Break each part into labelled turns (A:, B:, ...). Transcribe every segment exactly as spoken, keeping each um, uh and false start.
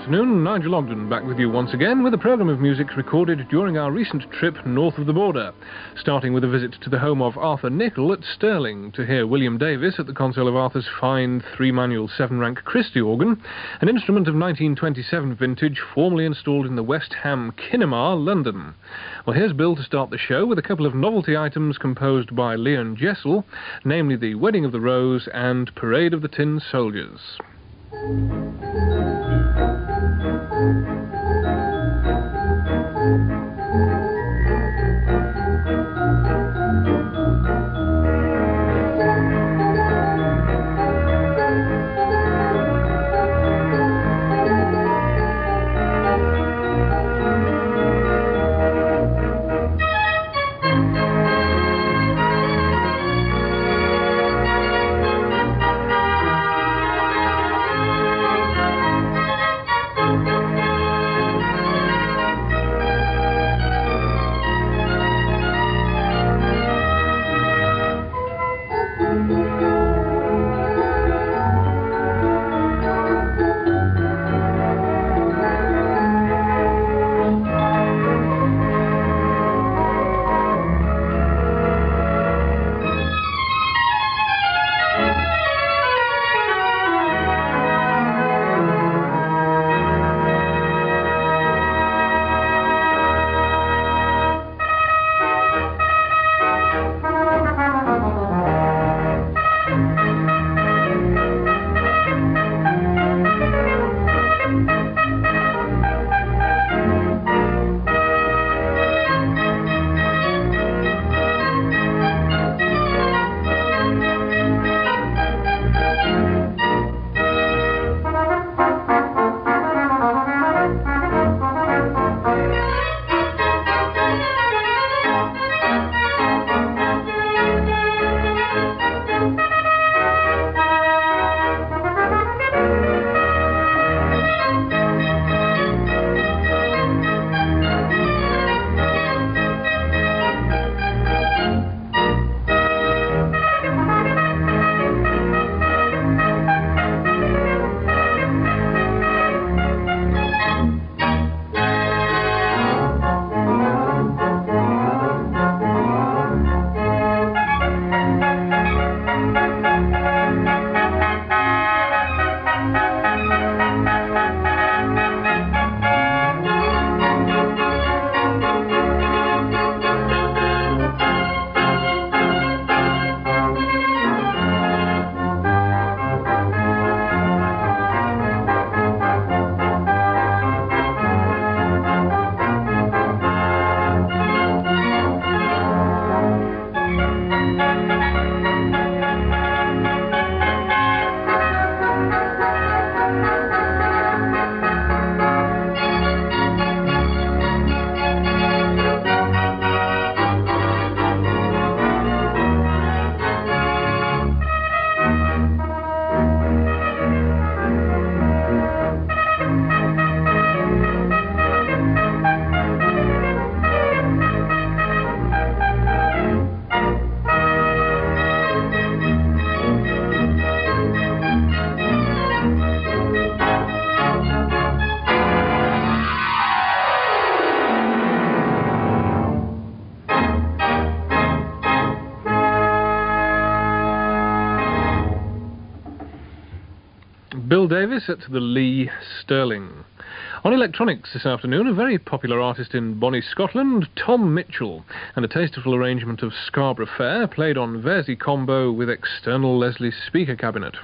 A: afternoon. Nigel Ogden back with you once again with a programme of music recorded during our recent trip north of the border, starting with a visit to the home of Arthur Nichol at Stirling to hear William Davis at the console of Arthur's fine three-manual seven-rank Christie organ, an instrument of nineteen twenty-seven vintage formerly installed in the West Ham Kinema, London. Well, here's Bill to start the show with a couple of novelty items composed by Leon Jessel, namely The Wedding of the Rose and Parade of the Tin Soldiers. Bill Davis at the Lee, Stirling. On electronics this afternoon, a very popular artist in Bonnie, Scotland, Tom Mitchell, and a tasteful arrangement of Scarborough Fair played on Verzi Combo with external Leslie speaker cabinet.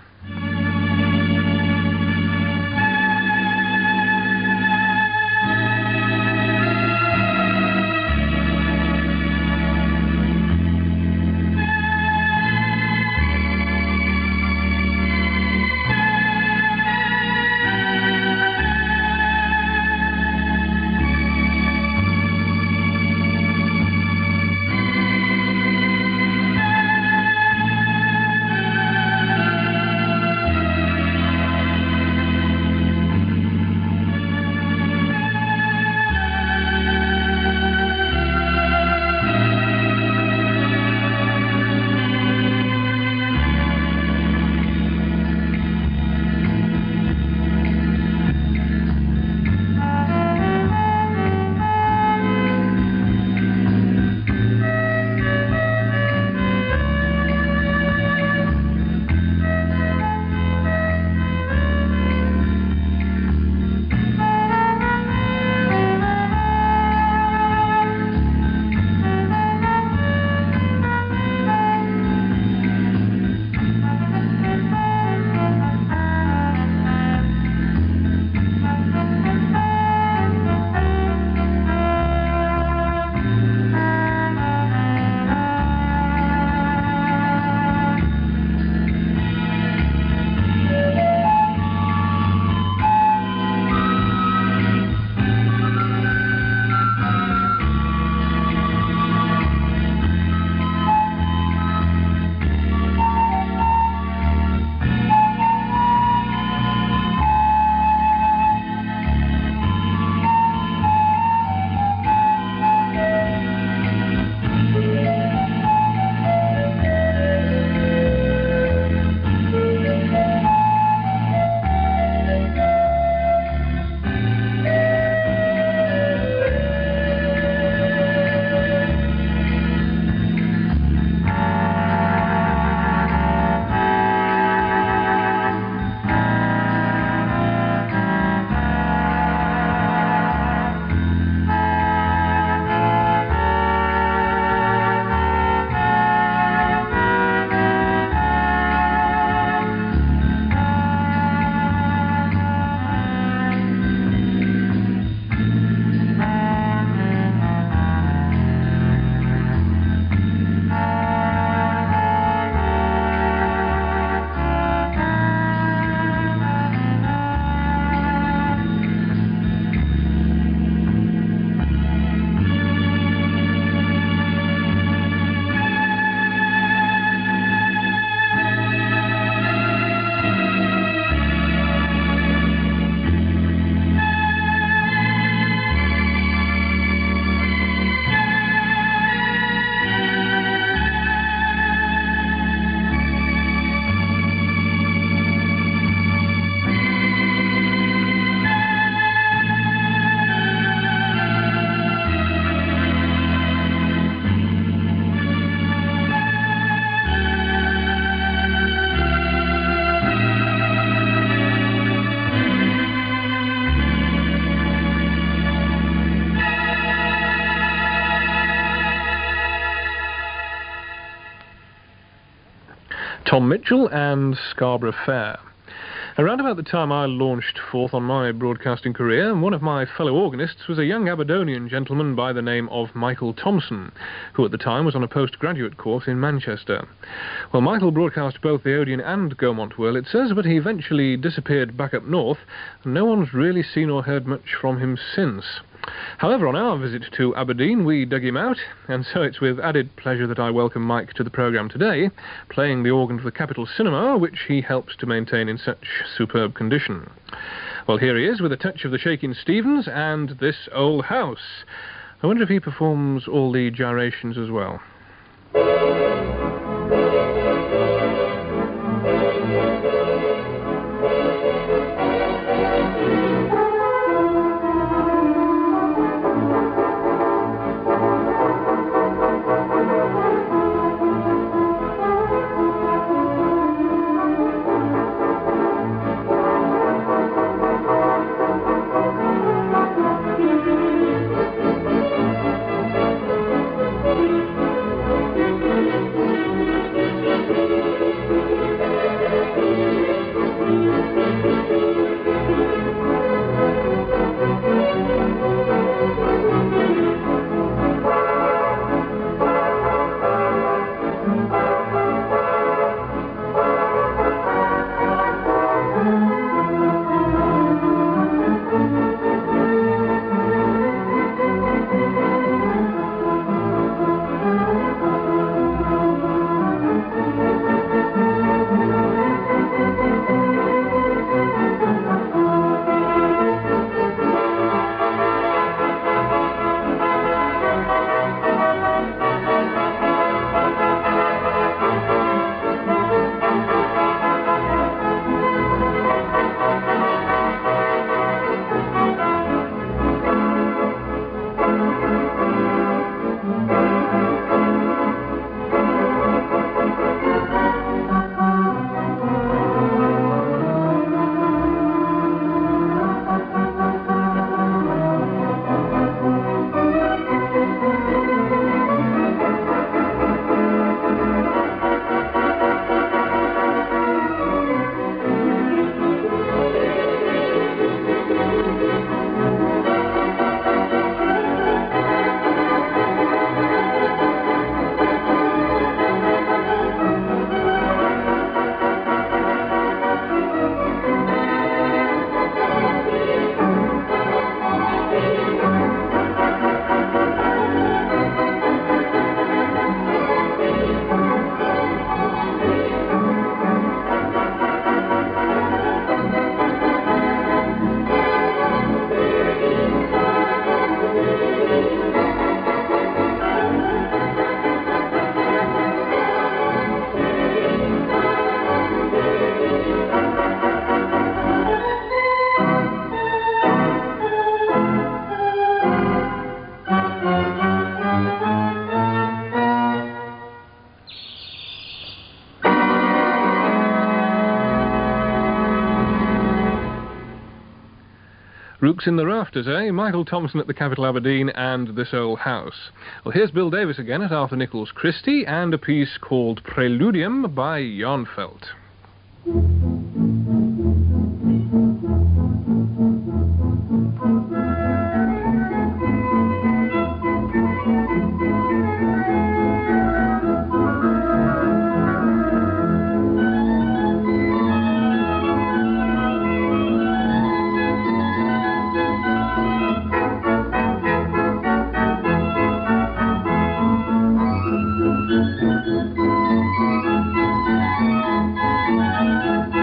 A: Tom Mitchell and Scarborough Fair. Around about the time I launched forth on my broadcasting career, one of my fellow organists was a young Aberdonian gentleman by the name of Michael Thompson, who at the time was on a postgraduate course in Manchester. Well, Michael broadcast both the Odeon and Gaumont Wurlitzers, but he eventually disappeared back up north, and no one's really seen or heard much from him since. However, on our visit to Aberdeen, we dug him out, and so it's with added pleasure that I welcome Mike to the programme today, playing the organ for the Capitol Cinema, which he helps to maintain in such superb condition. Well, here he is with a touch of the Shakin' Stevens and This Old House. I wonder if he performs all the gyrations as well. Rooks in the Rafters, eh? Michael Thompson at the Capitol Aberdeen and This Old House. Well, here's Bill Davis again at Arthur Nichols Christie and a piece called Preludium by Jarnfeldt.
B: Thank you.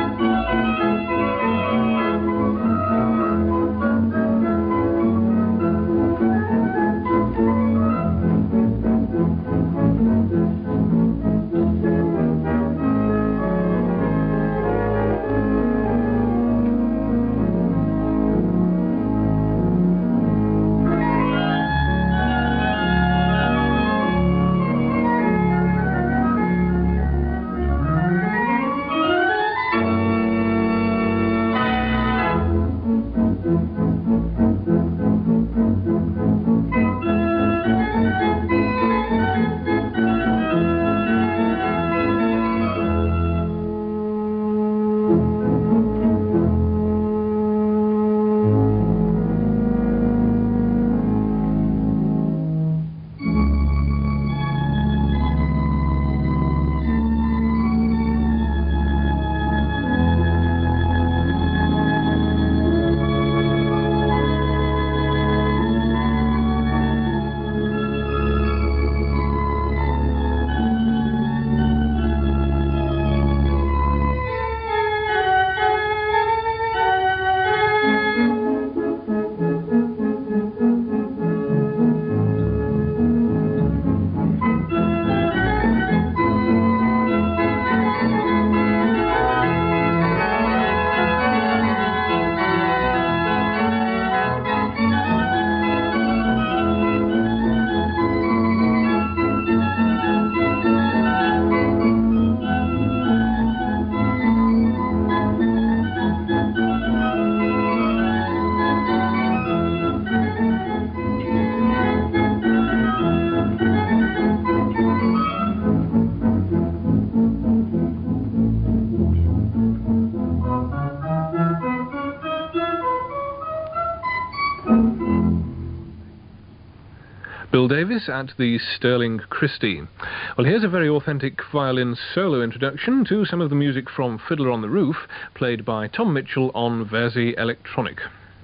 A: Will Davis at the Sterling Christie. Well, here's a very authentic violin solo introduction to some of the music from Fiddler on the Roof, played by Tom Mitchell on Verzi Electronic.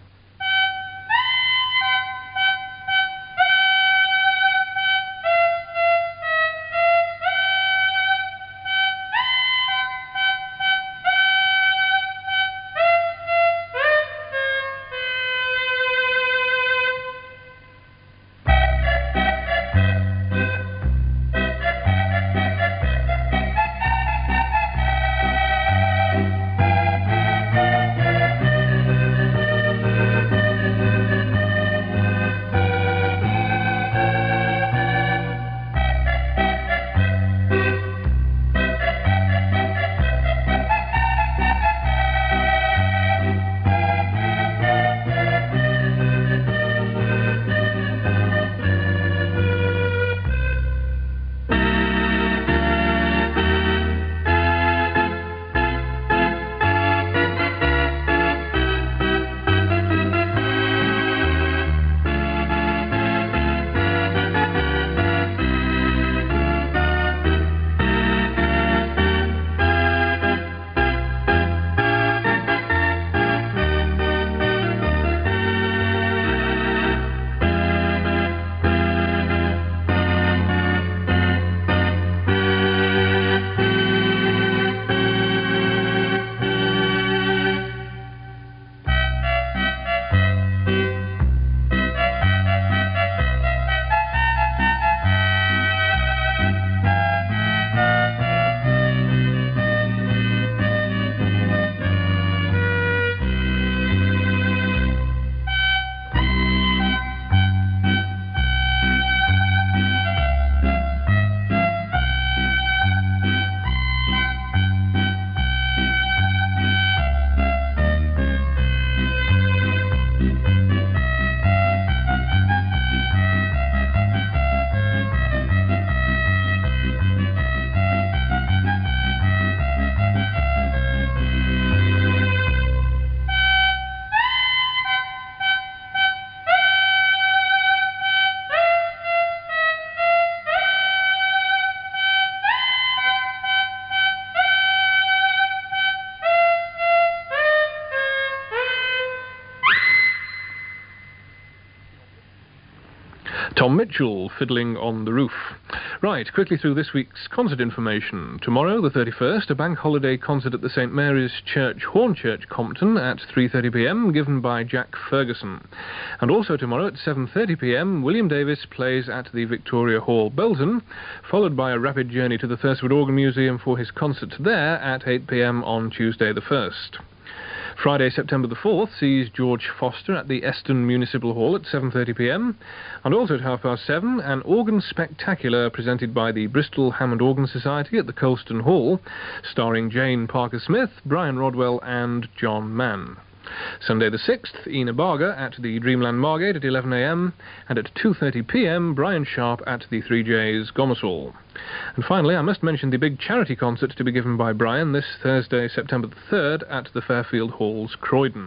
A: Tom Mitchell, Fiddling on the Roof. Right, quickly through this week's concert information. Tomorrow, the thirty-first, a bank holiday concert at the St Mary's Church, Hornchurch, Compton at three thirty p m, given by Jack Ferguson. And also tomorrow at seven thirty p m, William Davis plays at the Victoria Hall, Belton, followed by a rapid journey to the Thurswood Organ Museum for his concert there at eight p m on Tuesday the first. Friday, September the fourth, sees George Foster at the Eston Municipal Hall at seven thirty p m, and also at half past seven, an organ spectacular presented by the Bristol Hammond Organ Society at the Colston Hall, starring Jane Parker-Smith, Brian Rodwell and John Mann. Sunday the sixth, Ina Barger at the Dreamland Margate at eleven a m, and at two thirty p m, Brian Sharp at the three J's, Gomersall. And finally, I must mention the big charity concert to be given by Brian this Thursday, September the third, at the Fairfield Halls, Croydon.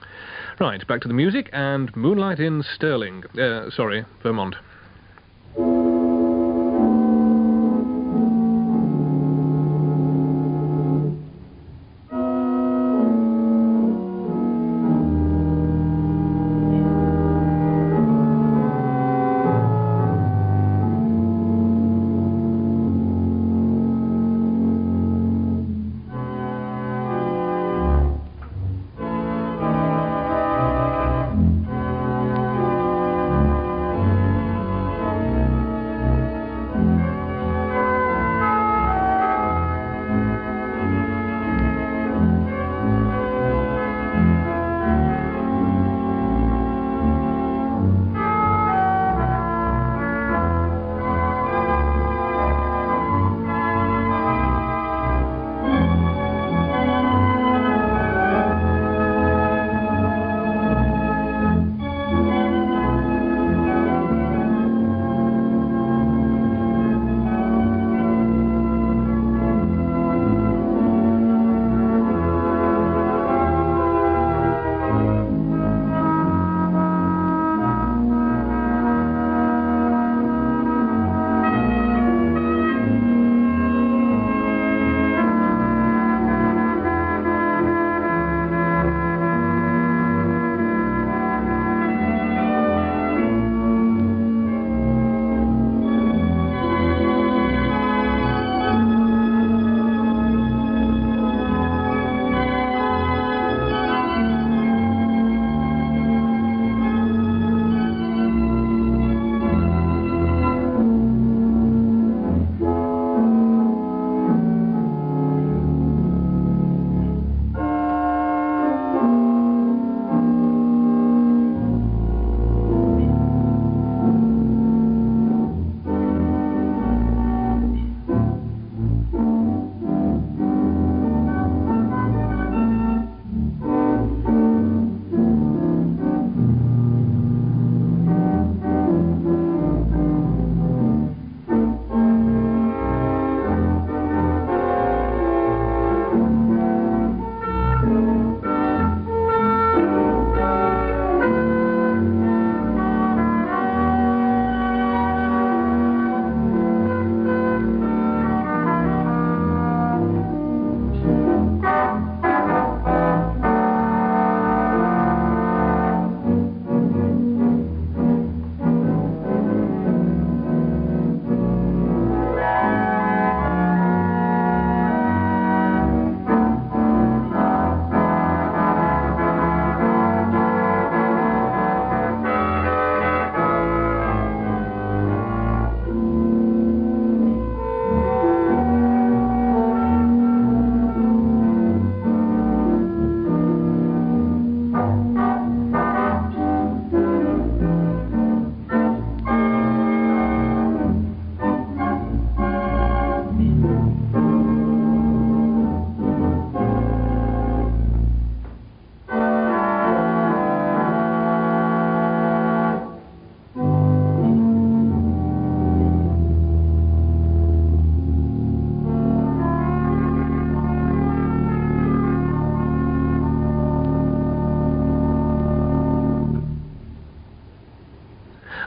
A: Right, back to the music and Moonlight in Stirling. Uh, sorry, Vermont.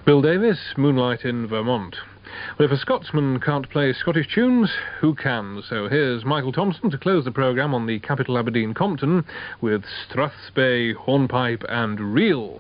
A: Bill Davis, Moonlight in Vermont. Well, if a Scotsman can't play Scottish tunes, who can? So here's Michael Thompson to close the programme on the capital Aberdeen Compton with Strathspey, Hornpipe and Reel.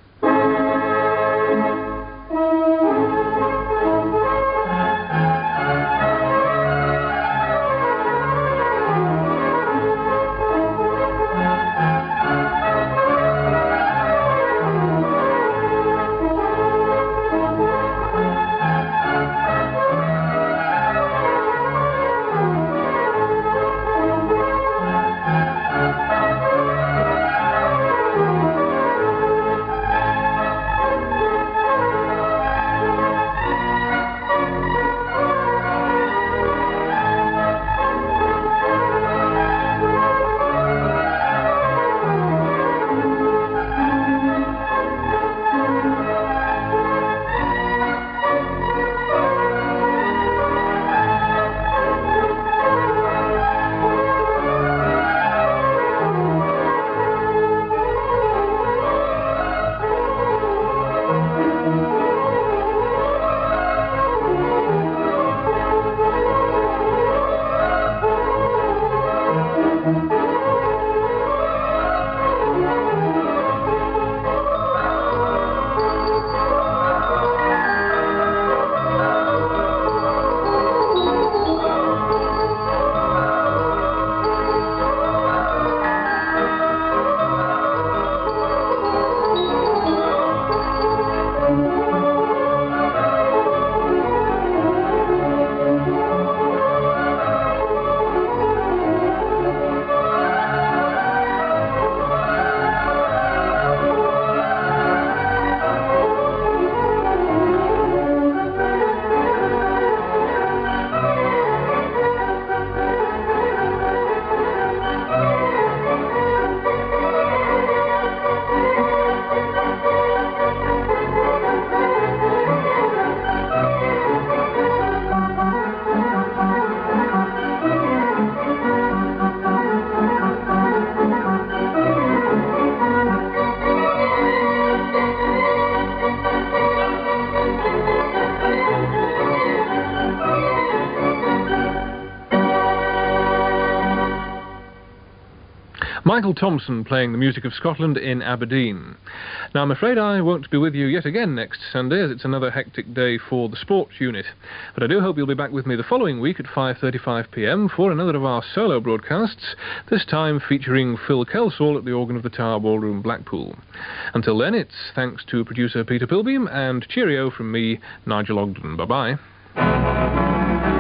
A: Michael Thompson playing the music of Scotland in Aberdeen. Now, I'm afraid I won't be with you yet again next Sunday, as it's another hectic day for the sports unit. But I do hope you'll be back with me the following week at five thirty-five p m for another of our solo broadcasts, this time featuring Phil Kelsall at the organ of the Tower Ballroom, Blackpool. Until then, it's thanks to producer Peter Pilbeam, and cheerio from me, Nigel Ogden. Bye-bye.